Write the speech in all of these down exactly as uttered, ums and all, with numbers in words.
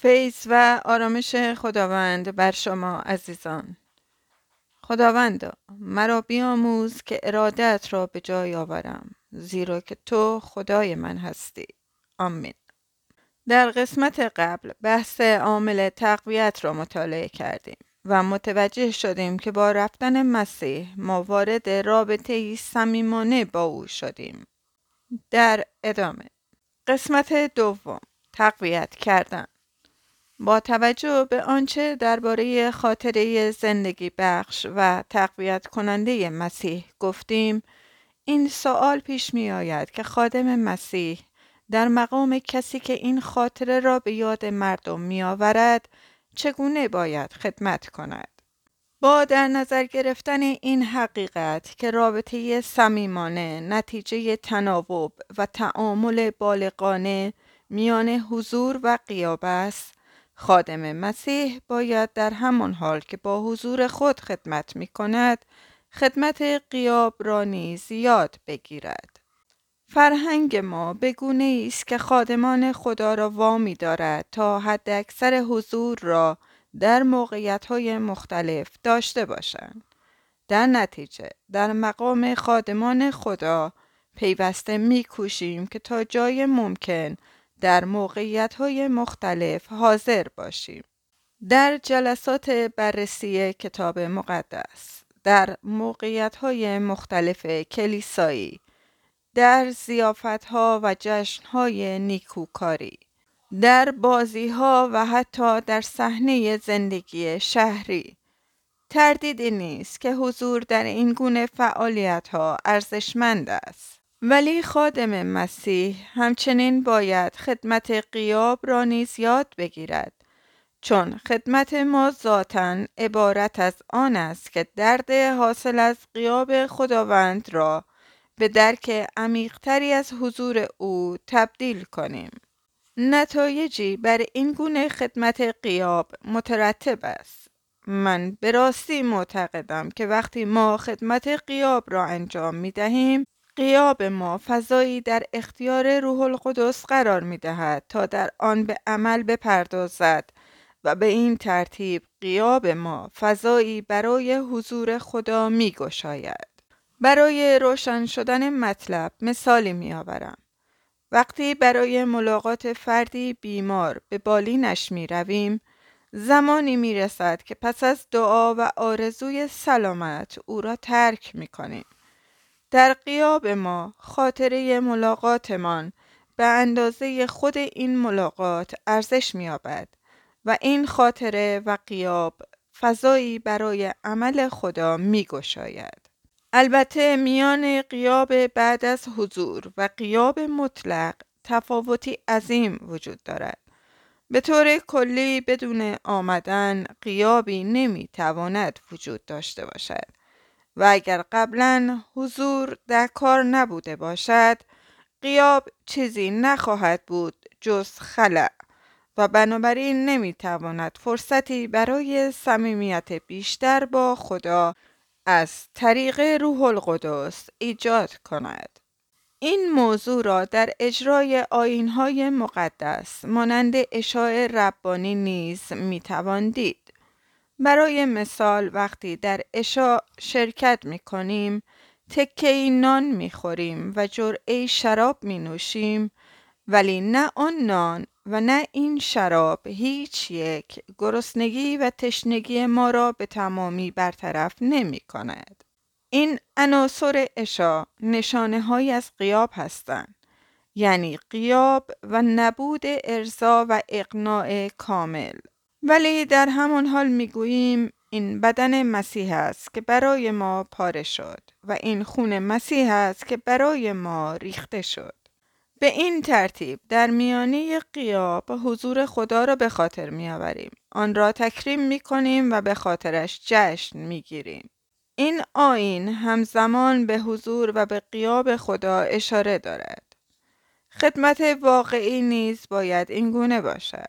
فیض و آرامش خداوند بر شما عزیزان. خداوندا مرا بیاموز که ارادت را به جای آورم، زیرا که تو خدای من هستی. آمین. در قسمت قبل بحث عامل تقویت را مطالعه کردیم و متوجه شدیم که با رفتن مسیح ما وارد رابطه‌ای صمیمانه با او شدیم. در ادامه قسمت دوم، تقویت کردن. با توجه به آنچه درباره خاطره زندگی بخش و تقویت کننده مسیح گفتیم، این سوال پیش می آید که خادم مسیح در مقام کسی که این خاطره را به یاد مردم می آورد چگونه باید خدمت کند؟ با در نظر گرفتن این حقیقت که رابطه صمیمانه نتیجه تناوب و تعامل بالغانه میان حضور و غیاب است، خادم مسیح باید در همان حال که با حضور خود خدمت می کند، خدمت غیاب را نیز یاد بگیرد. فرهنگ ما به گونه‌ای است که خادمان خدا را وامی دارد تا حد اکثر حضور را در موقعیت‌های مختلف داشته باشند. در نتیجه در مقام خادمان خدا پیوسته می‌کوشیم که تا جای ممکن در موقعیت‌های مختلف حاضر باشیم. در جلسات بررسی کتاب مقدس، در موقعیت‌های مختلف کلیسایی، در ضیافت‌ها و جشن‌های نیکوکاری، در بازی‌ها و حتی در صحنه زندگی شهری، تردیدی نیست که حضور در این گونه فعالیت‌ها ارزشمند است. ولی خادم مسیح همچنین باید خدمت غیاب را نیز یاد بگیرد، چون خدمت ما ذاتاً عبارت از آن است که درد حاصل از غیاب خداوند را به درک عمیق‌تری از حضور او تبدیل کنیم. نتایجی بر این گونه خدمت غیاب مترتب است. من به راستی معتقدم که وقتی ما خدمت غیاب را انجام می دهیم، غیاب ما فضایی در اختیار روح القدس قرار می دهد تا در آن به عمل بپردازد و به این ترتیب غیاب ما فضایی برای حضور خدا می گشاید. برای روشن شدن مطلب مثالی می آورم. وقتی برای ملاقات فردی بیمار به بالینش می رویم، زمانی می رسد که پس از دعا و آرزوی سلامت او را ترک می کنیم. در غیاب ما خاطره ملاقاتمان به اندازه خود این ملاقات ارزش می یابد و این خاطره و غیاب فضایی برای عمل خدا می گشاید. البته میان غیاب بعد از حضور و غیاب مطلق تفاوتی عظیم وجود دارد. به طور کلی بدون آمدن غیابی نمیتواند وجود داشته باشد و اگر قبلا حضور در کار نبوده باشد، غیاب چیزی نخواهد بود جز خلأ و بنابراین نمیتواند فرصتی برای صمیمیت بیشتر با خدا از طریق روح القدس ایجاد کند. این موضوع را در اجرای آیین‌های مقدس مانند عشاء ربانی نیز میتوان دید. برای مثال وقتی در عشاء شرکت میکنیم، تکه‌ای نان میخوریم و جرعه‌ای شراب مینوشیم، ولی نه آن نان و نه این شراب هیچ یک گرسنگی و تشنگی ما را به تمامی برطرف نمی کند. این عناصر عشاء نشانه های از غیاب هستند، یعنی غیاب و نبود ارضا و اقناع کامل. ولی در همان حال می گوییم این بدن مسیح است که برای ما پاره شد و این خون مسیح است که برای ما ریخته شد. به این ترتیب در میانه غیاب حضور خدا را به خاطر می آوریم، آن را تکریم می کنیم و به خاطرش جشن می گیریم. این آیین همزمان به حضور و به غیاب خدا اشاره دارد. خدمت واقعی نیز باید این گونه باشد.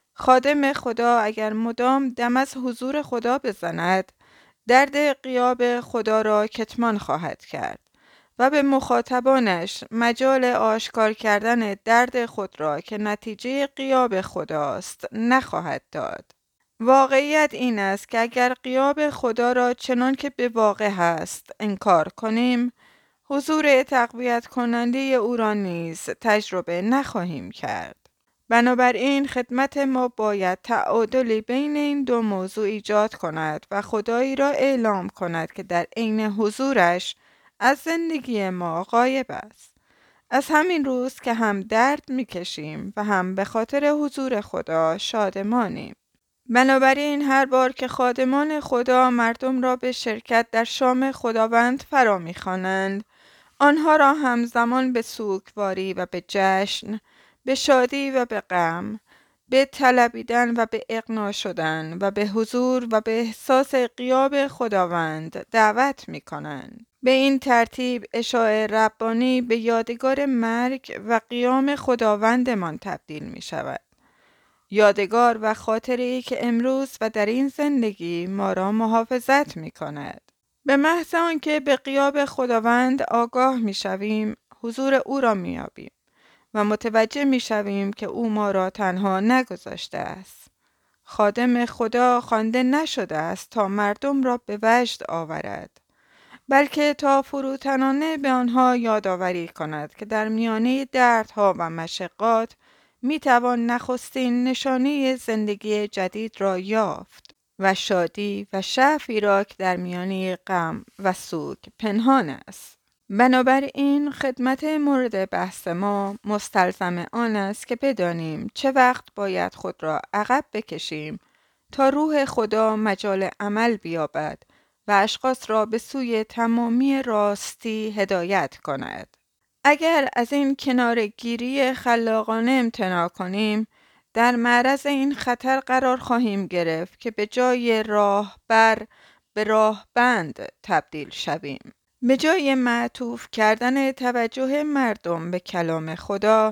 خادم خدا اگر مدام دم از حضور خدا بزند، درد غیاب خدا را کتمان خواهد کرد و به مخاطبانش مجال آشکار کردن درد خود را که نتیجه غیاب خداست نخواهد داد. واقعیت این است که اگر غیاب خدا را چنان که به واقع هست انکار کنیم، حضور تقویت کننده او را نیز تجربه نخواهیم کرد. بنابراین خدمت ما باید تعادلی بین این دو موضوع ایجاد کند و خدایی را اعلام کند که در عین حضورش از زندگی ما غایب است. از همین روز که هم درد میکشیم و هم به خاطر حضور خدا شادمانیم. بنابراین هر بار که خادمان خدا مردم را به شرکت در شام خداوند فرا می‌خوانند، آنها را همزمان به سوگواری و به جشن، به شادی و به غم، به طلبیدن و به اقناع شدن و به حضور و به احساس غیاب خداوند دعوت می کنند. به این ترتیب اشاع ربانی به یادگار مرگ و قیام خداوندمان تبدیل می شود. یادگار و خاطره‌ای که امروز و در این زندگی ما را محافظت می کند. به محض آنکه به غیاب خداوند آگاه می شویم، حضور او را می یابیم و متوجه می شویم که او ما را تنها نگذاشته است. خادم خدا خوانده نشده است تا مردم را به وجد آورد، بلکه تا فروتنانه به آنها یادآوری کند که در میانه دردها و مشقات می توان نخستین نشانه زندگی جدید را یافت و شادی و شعفی را که در میانه غم و سوگ پنهان است. بنابراین خدمت مورد بحث ما مستلزم آن است که بدانیم چه وقت باید خود را عقب بکشیم تا روح خدا مجال عمل بیابد و اشخاص را به سوی تمامی راستی هدایت کند. اگر از این کناره‌گیری خلاقانه امتناع کنیم، در معرض این خطر قرار خواهیم گرفت که به جای راهبر به راهبند تبدیل شویم. به جای معطوف کردن توجه مردم به کلام خدا،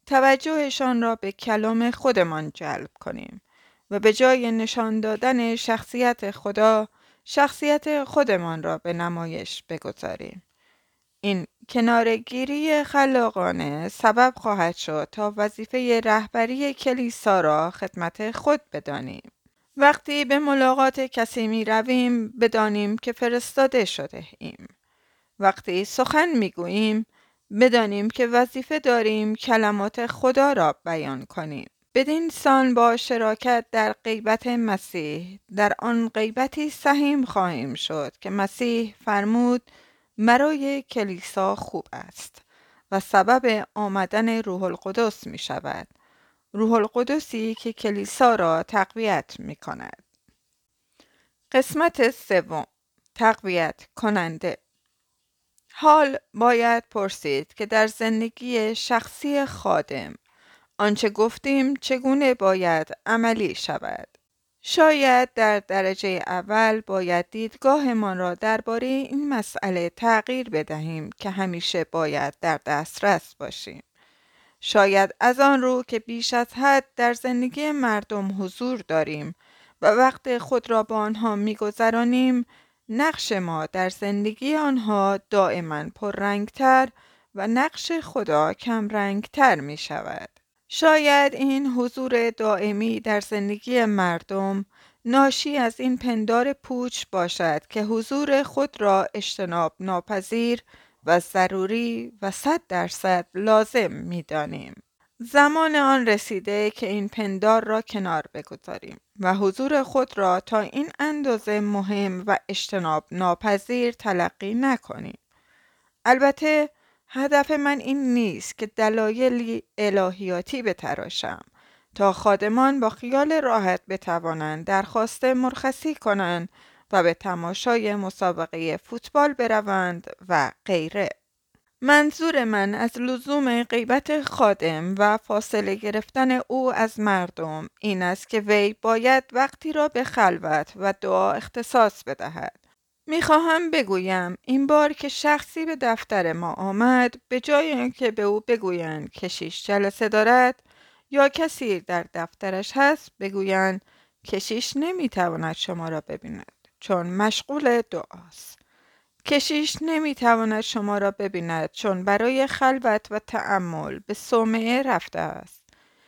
توجهشان را به کلام خودمان جلب کنیم و به جای نشان دادن شخصیت خدا، شخصیت خودمان را به نمایش بگذاریم. این کناره‌گیری خلاقانه سبب خواهد شد تا وظیفه رهبری کلیسا را خدمت خود بدانیم. وقتی به ملاقات کسی می رویم بدانیم که فرستاده شده ایم. وقتی سخن می گوییم بدانیم که وظیفه داریم کلمات خدا را بیان کنیم. بدین سان با شراکت در غیبت مسیح در آن غیبتی سهیم خواهیم شد که مسیح فرمود برای کلیسا خوب است و سبب آمدن روح القدس می شود. روح القدسی که کلیسا را تقویت می کند. قسمت سوم، تقویت کننده. حال باید پرسید که در زندگی شخصی خادم آنچه گفتیم چگونه باید عملی شود. شاید در درجه اول باید دیدگاهمان را درباره این مسئله تغییر بدهیم که همیشه باید در دسترس باشیم. شاید از آن رو که بیش از حد در زندگی مردم حضور داریم و وقت خود را با آنها می‌گذرانیم، نقش ما در زندگی آنها دائما پررنگتر و نقش خدا کم رنگتر می شود. شاید این حضور دائمی در زندگی مردم ناشی از این پندار پوچ باشد که حضور خود را اجتناب ناپذیر و ضروری و صد درصد لازم می دانیم. زمان آن رسیده که این پندار را کنار بگذاریم و حضور خود را تا این اندازه مهم و اجتناب ناپذیر تلقی نکنیم. البته هدف من این نیست که دلایلی الهیاتی بتراشم تا خادمان با خیال راحت بتوانند درخواست مرخصی کنند و به تماشای مسابقه فوتبال بروند و غیره. منظور من از لزوم غیبت خادم و فاصله گرفتن او از مردم این است که وی باید وقتی را به خلوت و دعا اختصاص بدهد. میخواهم بگویم این بار که شخصی به دفتر ما آمد، به جای اینکه به او بگویند کشیش جلسه دارد یا کسی در دفترش هست، بگویند کشیش نمیتواند شما را ببیند چون مشغول دعاست. کشیش نمیتواند شما را ببیند چون برای خلوت و تأمل به صومعه رفته است.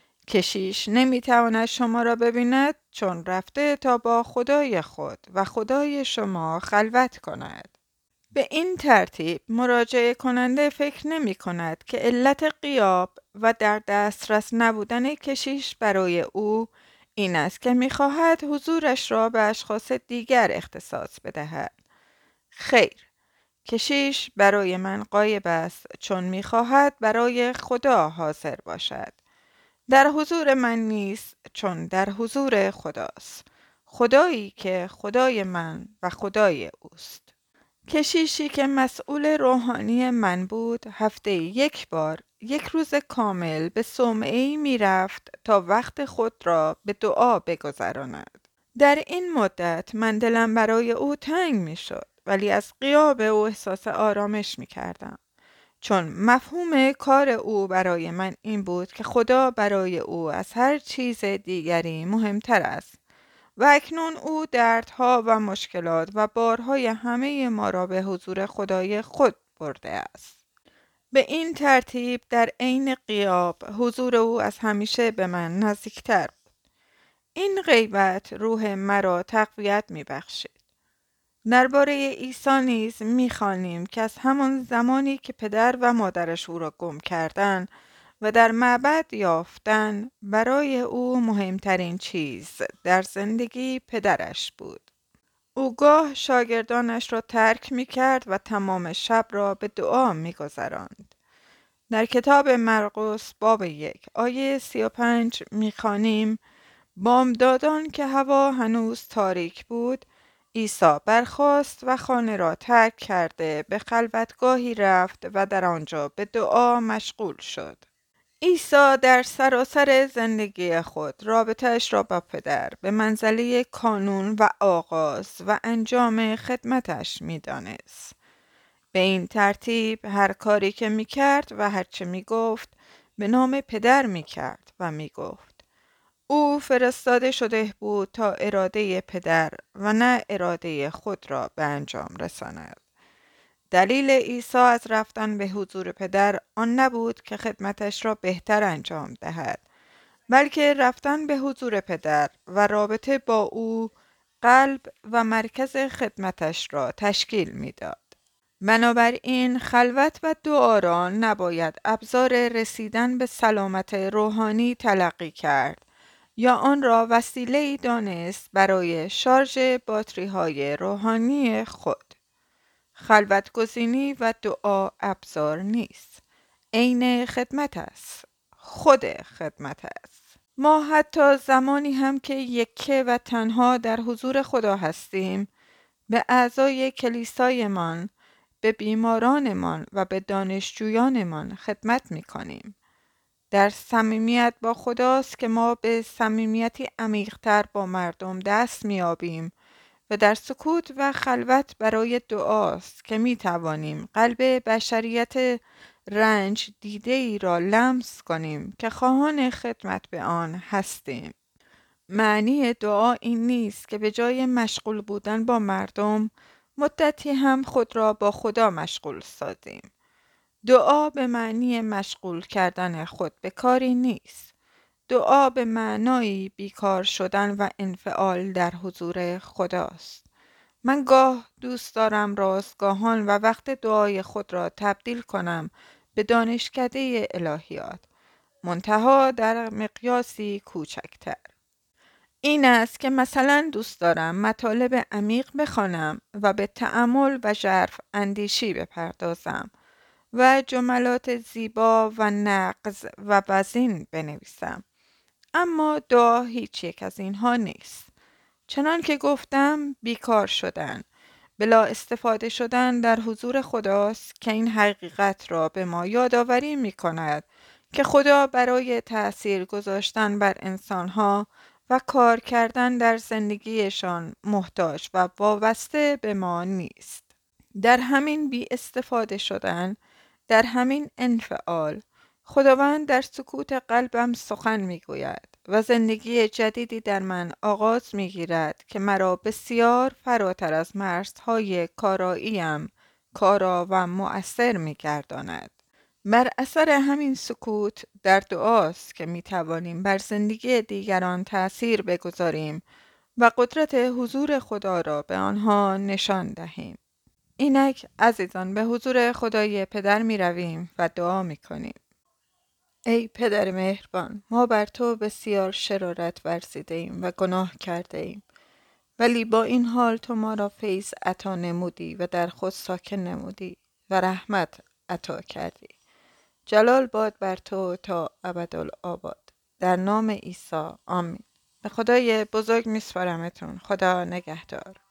کشیش نمیتواند شما را ببیند چون رفته تا با خدای خود و خدای شما خلوت کند. به این ترتیب مراجعه کننده فکر نمی کند که علت غیاب و در دسترس نبودن کشیش برای او این است که می خواهد حضورش را به اشخاص دیگر اختصاص بدهد. خیر، کشیش برای من غایب است چون می خواهد برای خدا حاضر باشد. در حضور من نیست چون در حضور خداست. خدایی که خدای من و خدای اوست. کشیشی که مسئول روحانی من بود هفته یک بار یک روز کامل به صومعه‌ای می رفت تا وقت خود را به دعا بگذراند. در این مدت من دلم برای او تنگ می شد ولی از غیاب او احساس آرامش می کردم. چون مفهوم کار او برای من این بود که خدا برای او از هر چیز دیگری مهمتر است و اکنون او دردها و مشکلات و بارهای همه ما را به حضور خدای خود برده است. به این ترتیب در عین غیاب حضور او از همیشه به من نزدیکتر بود. این غیبت روح مرا تقویت می بخشید. درباره عیسی نیز می‌خوانیم که از همان زمانی که پدر و مادرش او را گم کردند و در معبد یافتند، برای او مهمترین چیز در زندگی پدرش بود. او گاه شاگردانش را ترک می‌کرد و تمام شب را به دعا می‌گذراند. در کتاب مرقس باب یک آیه سی و پنج می‌خوانیم: بامدادان که هوا هنوز تاریک بود، عیسی برخاست و خانه را ترک کرده به خلوتگاهی رفت و در آنجا به دعا مشغول شد. عیسی در سراسر زندگی خود رابطه‌اش را با پدر به منزله کانون و آغاز و انجام خدمتش می‌دانست. به این ترتیب هر کاری که می‌کرد و هر چه می‌گفت به نام پدر می‌کرد و می‌گفت. او فرستاده شده بود تا اراده پدر و نه اراده خود را به انجام رساند. دلیل عیسی از رفتن به حضور پدر آن نبود که خدمتش را بهتر انجام دهد، بلکه رفتن به حضور پدر و رابطه با او قلب و مرکز خدمتش را تشکیل میداد. بنابراین خلوت و دعا را نباید ابزار رسیدن به سلامت روحانی تلقی کرد یا آن را وسیله‌ای دانست برای شارژ باتری‌های روحانی خود. خلوت گزینی و دعا ابزار نیست، عین خدمت است، خود خدمت است. ما حتی زمانی هم که یکه و تنها در حضور خدا هستیم، به اعضای کلیسایمان، به بیمارانمان و به دانشجویانمان خدمت می‌کنیم. در صمیمیت با خداست که ما به صمیمیتی عمیق‌تر با مردم دست می‌یابیم و در سکوت و خلوت برای دعاست که می‌توانیم قلب بشریت رنج دیده ای را لمس کنیم که خواهان خدمت به آن هستیم. معنی دعا این نیست که به جای مشغول بودن با مردم مدتی هم خود را با خدا مشغول سازیم. دعا به معنی مشغول کردن خود به کاری نیست. دعا به معنای بیکار شدن و انفعال در حضور خداست. من گاه دوست دارم رازگاهان و وقت دعای خود را تبدیل کنم به دانشکده الهیات، منتها در مقیاسی کوچکتر. این است که مثلا دوست دارم مطالب عمیق بخوانم و به تأمل و ژرف اندیشی بپردازم و جملات زیبا و نغز و وزین بنویسم. اما دعا هیچ یک از اینها نیست. چنان که گفتم، بیکار شدن، بلا استفاده شدن در حضور خداست که این حقیقت را به ما یادآوری می کند که خدا برای تأثیر گذاشتن بر انسانها و کار کردن در زندگیشان محتاج و وابسته به ما نیست. در همین بی استفاده شدن، در همین انفعال، خداوند در سکوت قلبم سخن می گوید و زندگی جدیدی در من آغاز می گیرد که مرا بسیار فراتر از مرزهای کاراییم کارا و مؤثر می گرداند. بر اثر همین سکوت در دعاست که می توانیم بر زندگی دیگران تأثیر بگذاریم و قدرت حضور خدا را به آنها نشان دهیم. اینک عزیزان به حضور خدای پدر می رویم و دعا می کنیم. ای پدر مهربان، ما بر تو بسیار شرارت ورزیده ایم و گناه کرده ایم، ولی با این حال تو ما را فیض عطا نمودی و در خود ساکن نمودی و رحمت عطا کردی. جلال باد بر تو تا ابدالآباد. در نام عیسی آمین. به خدای بزرگ میسپارمتون. خدا نگهدار.